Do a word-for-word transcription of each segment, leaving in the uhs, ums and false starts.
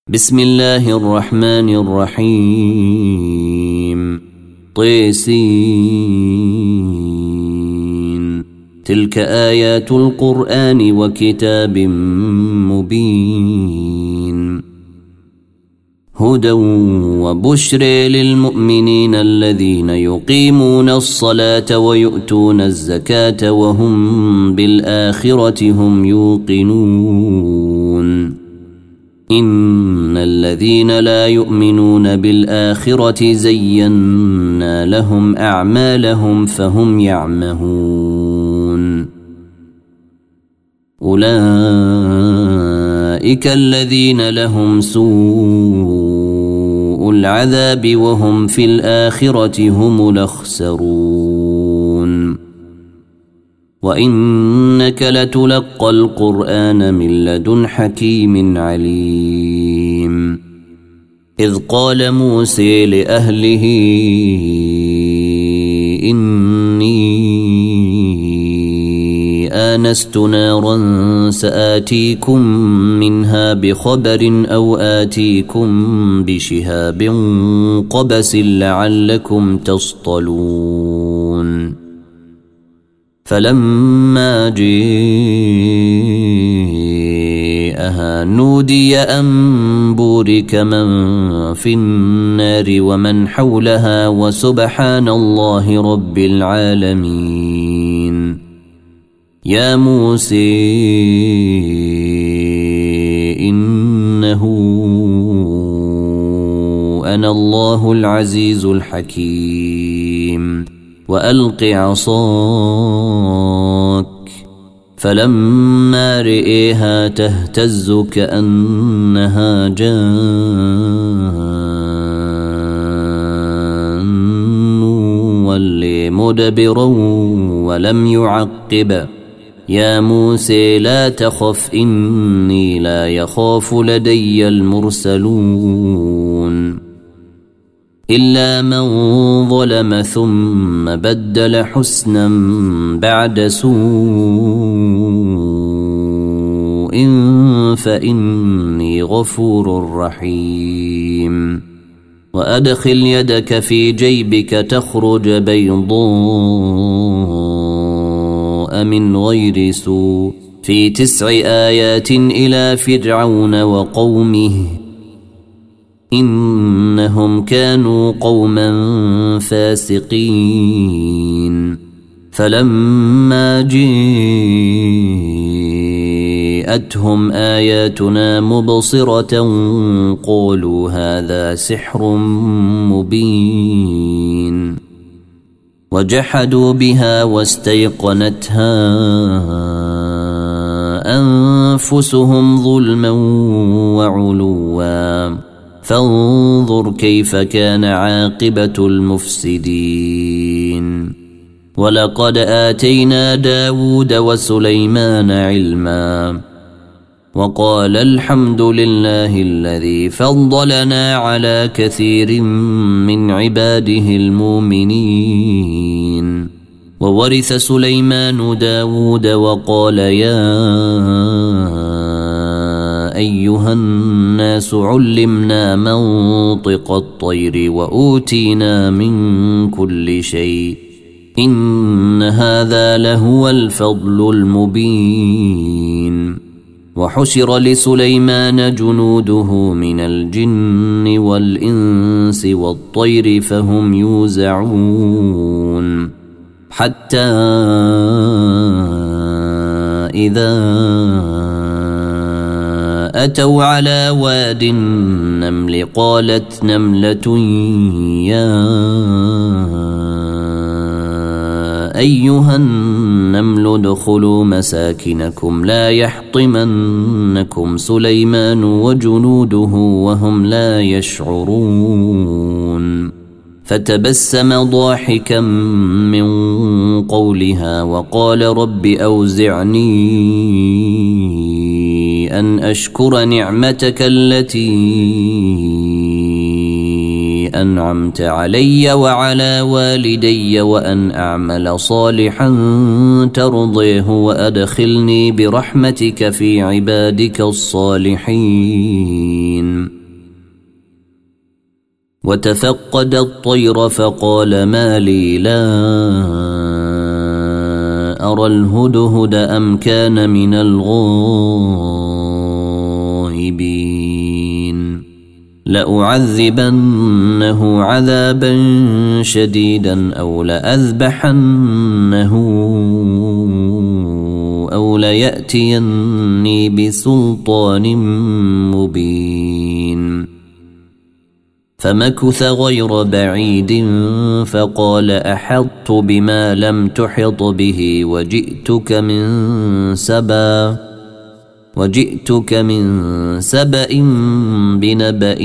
بسم الله الرحمن الرحيم طيسين تلك آيات القرآن وكتاب مبين هدى وبشر للمؤمنين الذين يقيمون الصلاة ويؤتون الزكاة وهم بالآخرة هم يوقنون إن الذين لا يؤمنون بالآخرة زينا لهم أعمالهم فهم يعمهون أولئك الذين لهم سوء العذاب وهم في الآخرة هم الأخسرون وإنك لتلقى القرآن من لدن حكيم عليم إذ قال موسى لأهله إني آنست نارا سآتيكم منها بخبر أو آتيكم بشهاب قبس لعلكم تصطلون فلما جاءها نودي أن بورك من في النار ومن حولها وسبحان الله رب العالمين يا موسى إنه أنا الله العزيز الحكيم وألق عصاك فلما رئيها تهتز كأنها جان ولي مدبرا ولم يعقب يا موسى لا تخف إني لا يخاف لدي المرسلون إلا من ظلم ثم بدل حسنا بعد سوء فإني غفور رحيم وأدخل يدك في جيبك تخرج بيضاء من غير سوء في تسع آيات إلى فرعون وقومه إنهم كانوا قوما فاسقين فلما جاءتهم آياتنا مبصرة قالوا هذا سحر مبين وجحدوا بها واستيقنتها أنفسهم ظلما وعلوا فانظر كيف كان عاقبة المفسدين ولقد آتينا داود وسليمان علما وقال الحمد لله الذي فضلنا على كثير من عباده المؤمنين وورث سليمان داود وقال يا أيها الناس علمنا منطق الطير وأوتينا من كل شيء إن هذا لهو الفضل المبين وحشر لسليمان جنوده من الجن والإنس والطير فهم يوزعون حتى إذا أتوا على واد النمل قالت نملة يا أيها النمل ادخلوا مساكنكم لا يحطمنكم سليمان وجنوده وهم لا يشعرون فتبسم ضاحكا من قولها وقال رب أوزعني أن أشكر نعمتك التي أنعمت علي وعلى والدي وأن أعمل صالحا ترضيه وأدخلني برحمتك في عبادك الصالحين. وتفقد الطير فقال ما لي لا أرى الهدهد أم كان من الغائبين لأعذبنه عذابا شديدا أو لأذبحنه أو ليأتيني بسلطان مبين. فمكث غير بعيد فقال أحطت بما لم تحط به وجئتك من سبأ وجئتك من سبأ بنبأ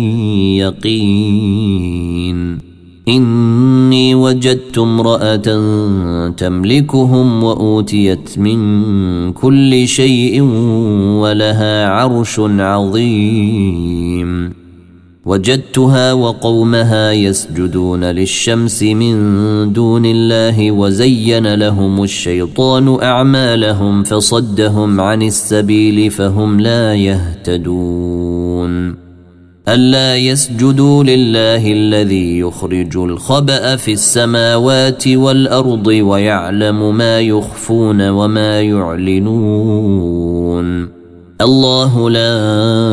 يقين. إني وجدت امرأة تملكهم وأوتيت من كل شيء ولها عرش عظيم. وجدتها وقومها يسجدون للشمس من دون الله وزين لهم الشيطان أعمالهم فصدهم عن السبيل فهم لا يهتدون. ألا يسجدوا لله الذي يخرج الخبأ في السماوات والأرض ويعلم ما يخفون وما يعلنون. الله لا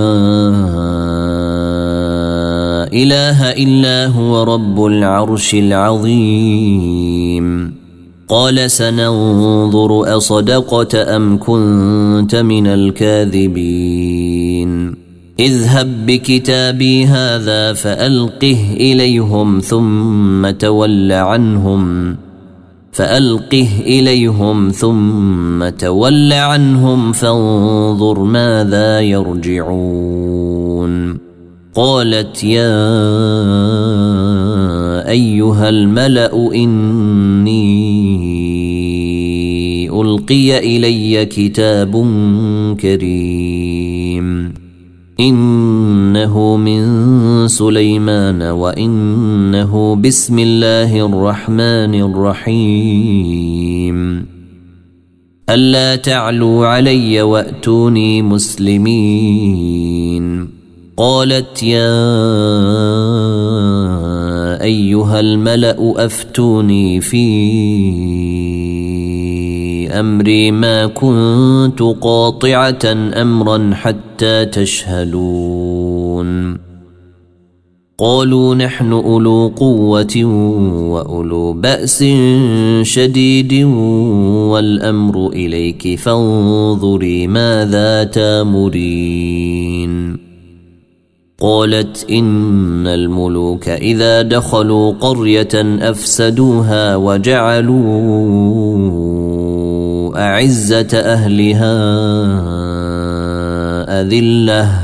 إله إلا هو رب العرش العظيم. قال سننظر أصدقت أم كنت من الكاذبين. اذهب بكتابي هذا فألقه إليهم ثم تول عنهم فألقه إليهم ثم تول عنهم فانظر ماذا يرجعون. قالت يا أيها الملأ إني ألقي إلي كتاب كريم إنه من سليمان وإنه بسم الله الرحمن الرحيم. ألا تعلوا علي وأتوني مسلمين. قالت يا أيها الملأ أفتوني في أمري ما كنت قاطعة أمرا حتى تشهدون. قالوا نحن أولو قوة وأولو بأس شديد والأمر إليك فانظري ماذا تامرين. قالت إن الملوك إذا دخلوا قرية أفسدوها وجعلوا أعزة أهلها أذلة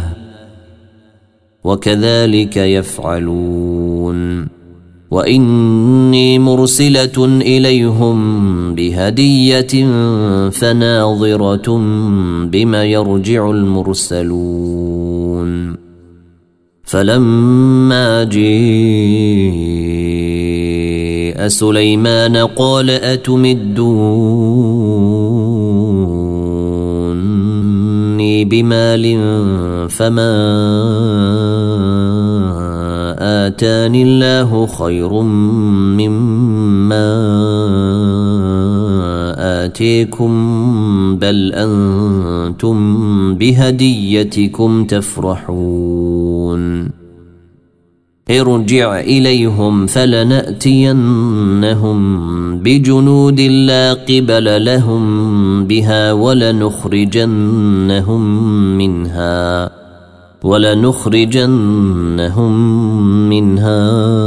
وكذلك يفعلون. وإني مرسلة إليهم بهدية فناظرة بما يرجع المرسلون. فلما جاء سليمان قال أتمدوني بمال فما آتاني الله خير مما آتيكم بل أنتم بهديتكم تفرحون. ارجع إليهم فلنأتينهم بجنود لا قبل لهم بها ولنخرجنهم منها ولنخرجنهم منها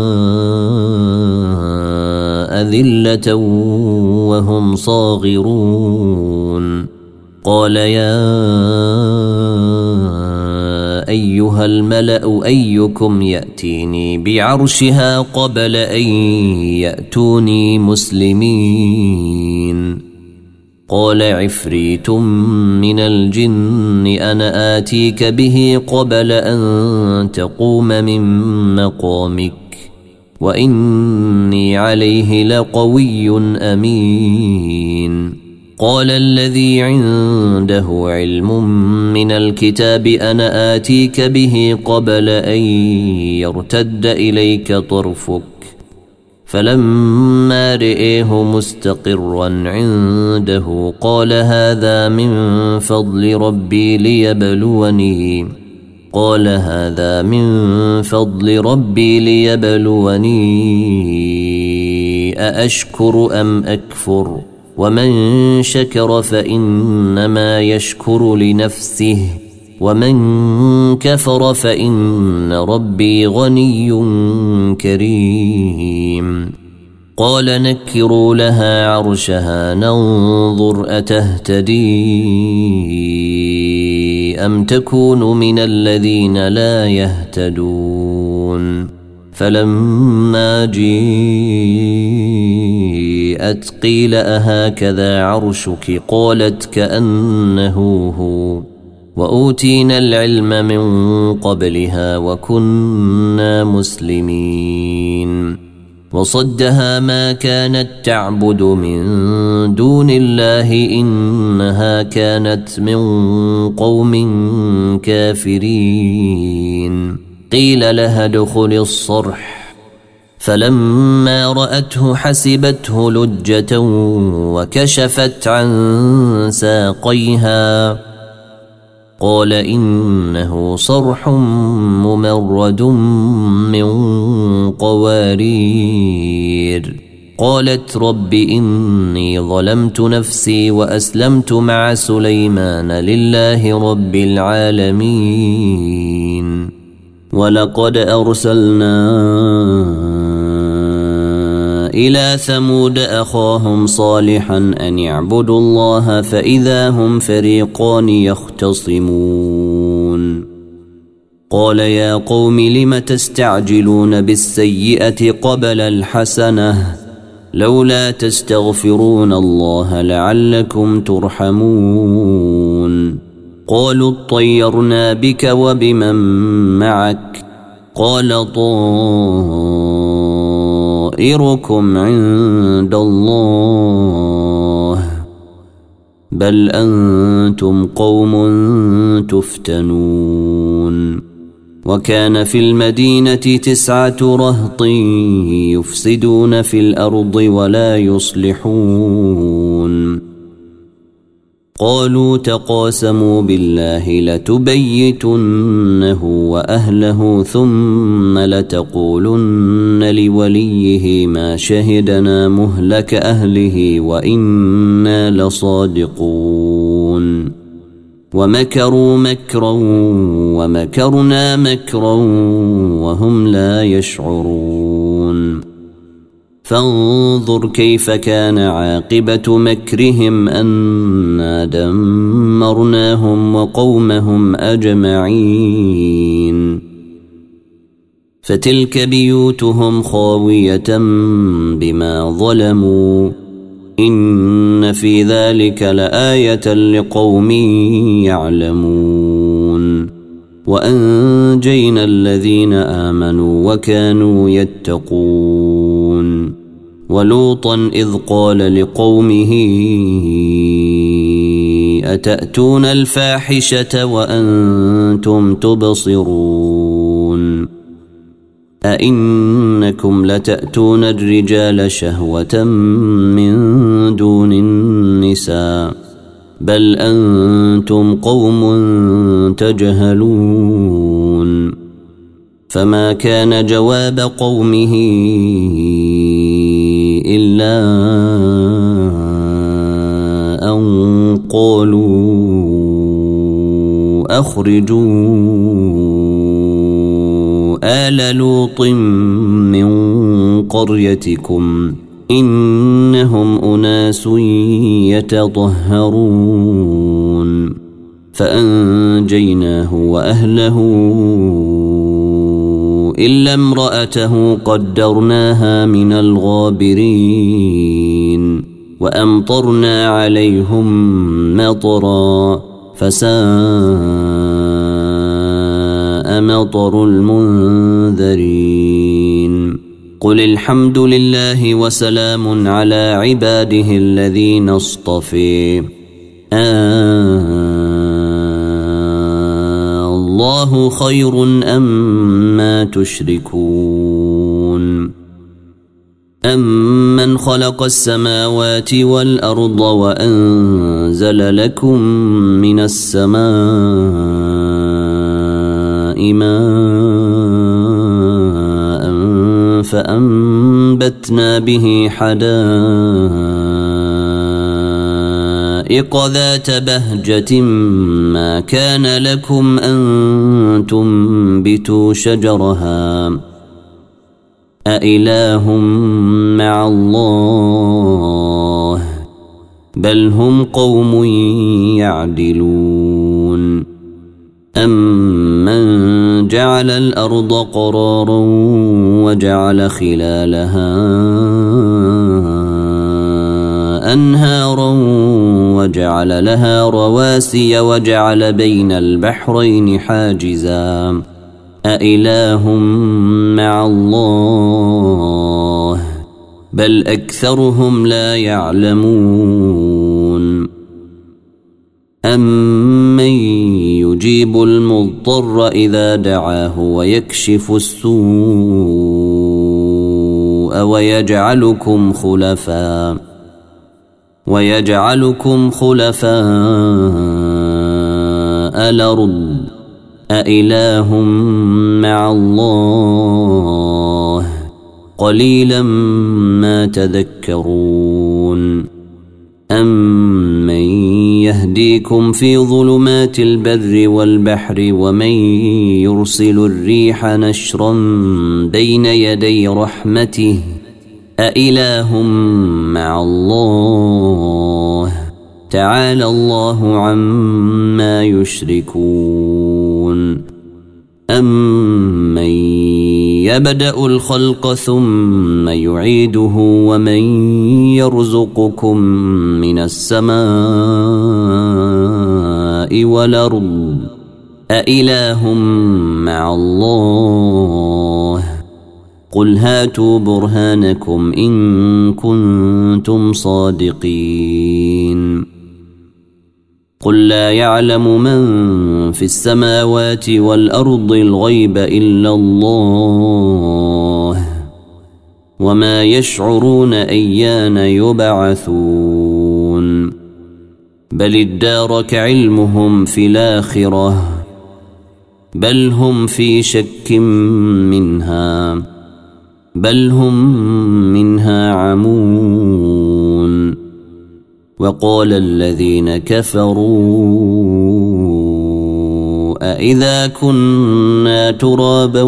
أذلة وهم صاغرون. قال يا أيها الملأ أيكم يأتيني بعرشها قبل أن يأتوني مسلمين. قال عفريت من الجن أنا آتيك به قبل أن تقوم من مقامك وإني عليه لقوي أمين. قال الذي عنده علم من الكتاب أنا آتيك به قبل أن يرتد إليك طرفك فلما رئيه مستقرا عنده قال هذا من فضل ربي ليبلوني قال هذا من فضل ربي ليبلوني أأشكر أم أكفر ومن شكر فإنما يشكر لنفسه ومن كفر فإن ربي غني كريم. قال نكروا لها عرشها ننظر أتهتدي أم تكون من الذين لا يهتدون. فلما جيءت قيل أهكذا عرشك قالت كأنه هو وأوتينا العلم من قبلها وكنا مسلمين. وصدها ما كانت تعبد من دون الله إنها كانت من قوم كافرين. قيل لها ادخل الصرح فلما رأته حسبته لجة وكشفت عن ساقيها قال إنه صرح ممرد من قوارير. قالت رب إني ظلمت نفسي وأسلمت مع سليمان لله رب العالمين. ولقد أرسلنا إلى ثمود أخاهم صالحا أن يعبدوا الله فإذا هم فريقان يختصمون. قال يا قوم لم تستعجلون بالسيئة قبل الحسنة لولا تستغفرون الله لعلكم ترحمون. قالوا اطيرنا بك وبمن معك قال طائركم عند الله بل أنتم قوم تفتنون. وكان في المدينة تسعة رهط يفسدون في الأرض ولا يصلحون. قالوا تقاسموا بالله لتبيتنه وأهله ثم لتقولن لوليه ما شهدنا مهلك أهله وإنا لصادقون. ومكروا مكرا ومكرنا مكرا وهم لا يشعرون. فانظر كيف كان عاقبة مكرهم أنا دمرناهم وقومهم أجمعين. فتلك بيوتهم خاوية بما ظلموا إن في ذلك لآية لقوم يعلمون. وأنجينا الذين آمنوا وكانوا يتقون. ولوطا إذ قال لقومه أتأتون الفاحشة وأنتم تبصرون أئنكم لتأتون الرجال شهوة من دون النساء بل أنتم قوم تجهلون. فما كان جواب قومه إلا أن قالوا أخرجوا آل لوط من قريتكم إنهم أناس يتطهرون. فأنجيناه وأهله إلا امرأته قدرناها من الغابرين. وأمطرنا عليهم مطرا فساء مطر المنذرين قل الحمد لله وسلام على عباده الذين اصطفي آه الله خير أما تشركون أمن خلق السماوات والأرض وأنزل لكم من السماء ماء فأنبتنا به حدائق ذات بهجة ما كان لكم أن تنبتوا شجرها أإله مع الله بل هم قوم يعدلون أمن جعل الأرض قرارا وجعل خلالها أنهارا وجعل لها رواسي وجعل بين البحرين حاجزا أإله مع الله بل أكثرهم لا يعلمون أمن يجيب المضطر إذا دعاه ويكشف السوء ويجعلكم خلفاء ويجعلكم خلفاء الأرض أإله مع الله قليلا ما تذكرون أمن يهديكم في ظلمات البر والبحر ومن يرسل الريح نشرا بين يدي رحمته أإله مع الله تعالى الله عما يشركون أمن يبدأ الخلق ثم يعيده ومن يرزقكم من السماء والأرض أإله مع الله قل هاتوا برهانكم إن كنتم صادقين قل لا يعلم من في السماوات والأرض الغيب إلا الله وما يشعرون أيان يبعثون بل ادارك علمهم في الآخرة بل هم في شك منها بل هم منها عمون وقال الذين كفروا أإذا كنا ترابا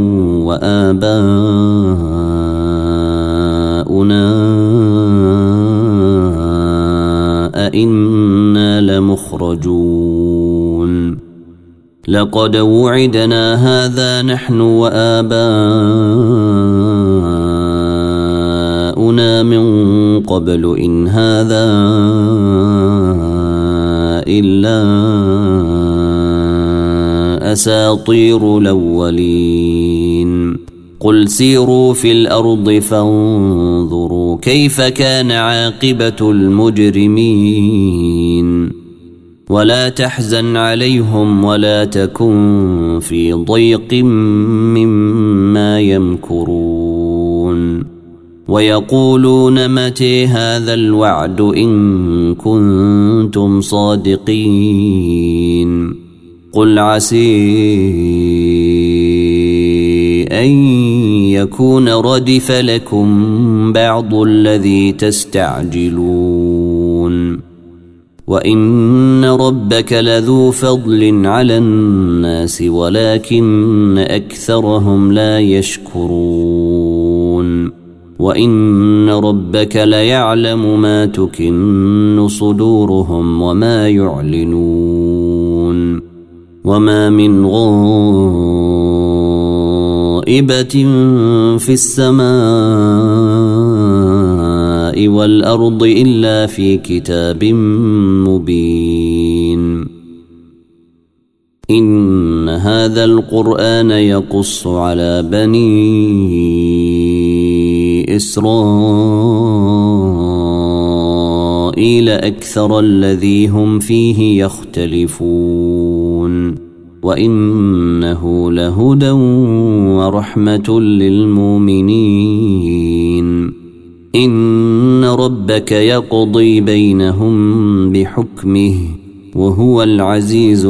وآباؤنا أإنا لمخرجون لقد وعدنا هذا نحن وآباؤنا من قبل إن هذا إلا أساطير الأولين قل سيروا في الأرض فانظروا كيف كان عاقبة المجرمين ولا تحزن عليهم ولا تكن في ضيق مما يمكرون ويقولون متى هذا الوعد إن كنتم صادقين قل عسي أن يكون ردف لكم بعض الذي تستعجلون وإن ربك لذو فضل على الناس ولكن أكثرهم لا يشكرون وإن ربك ليعلم ما تكن صدورهم وما يعلنون وما من غائبة في السماء السماء والأرض إلا في كتاب مبين إن هذا القرآن يقص على بني إسرائيل أكثر الذي هم فيه يختلفون وإنه لهدى ورحمة للمؤمنين إن ربك يقضي بينهم بحكمه وهو العزيز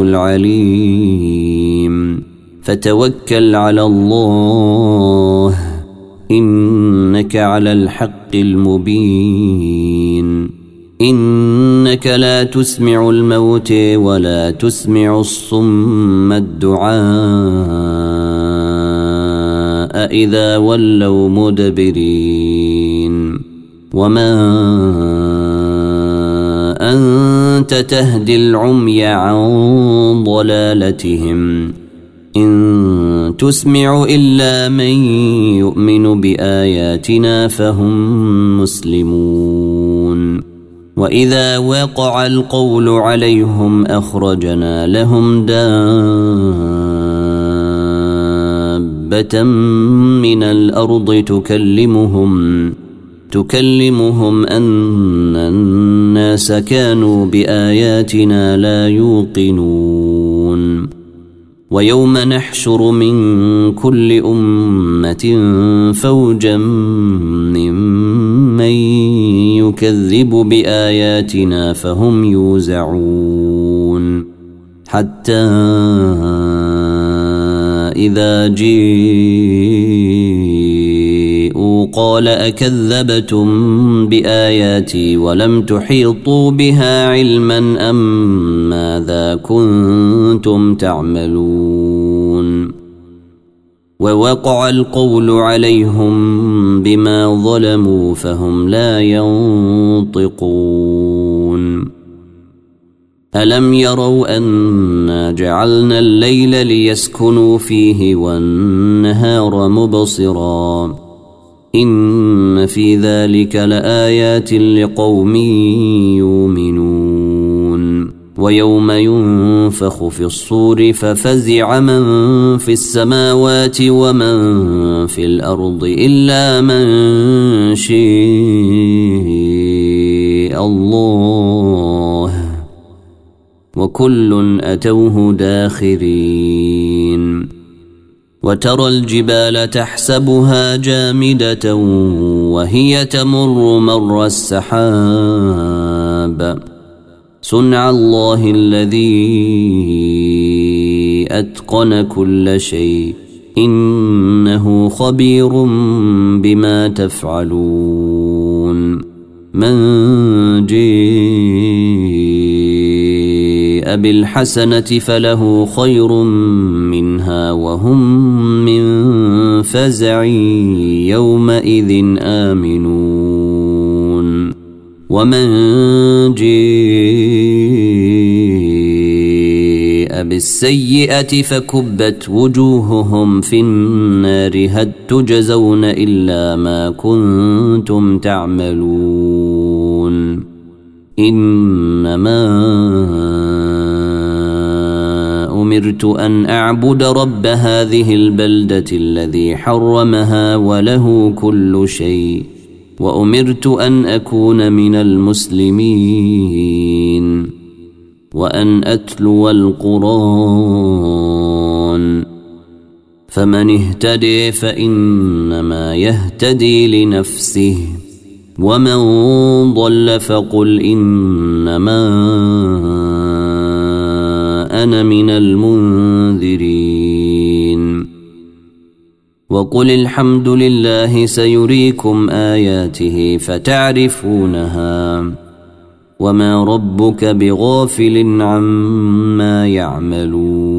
العليم فتوكل على الله إنك على الحق المبين إنك لا تسمع الموت ولا تسمع الصم الدعاء إذا ولوا مدبرين وما أنت تهدي العمي عن ضلالتهم إن تسمع إلا من يؤمن بآياتنا فهم مسلمون وإذا وقع القول عليهم أخرجنا لهم دابة من الأرض تكلمهم تكلمهم أن الناس كانوا بآياتنا لا يوقنون ويوم نحشر من كل أمة فوجا ممن يكذب بآياتنا فهم يوزعون حتى إذا جيءوا قال أكذبتم بآياتي ولم تحيطوا بها علما أم ماذا كنتم تعملون ووقع القول عليهم بما ظلموا فهم لا ينطقون ألم يروا أنا جعلنا الليل ليسكنوا فيه والنهار مبصرا إن في ذلك لآيات لقوم يؤمنون ويوم ينفخ في الصور ففزع من في السماوات ومن في الأرض إلا من شاء الله وكل أتوه داخرين وترى الجبال تحسبها جامدة وهي تمر مر السحاب صنع الله الذي أتقن كل شيء إنه خبير بما تفعلون من جاء بالحسنة فله خير منها وهم من فزع يومئذ آمنون ومن جاء بالسيئة فكبت وجوههم في النار هل تجزون إلا ما كنتم تعملون إنما أمرت أن أعبد رب هذه البلدة الذي حرمها وله كل شيء وأمرت أن أكون من المسلمين وأن أتلو القرآن فمن اهتدي فإنما يهتدي لنفسه ومن ضل فقل إنما أنا من المنذرين وقل الحمد لله سيريكم آياته فتعرفونها وما ربك بغافل عما يعملون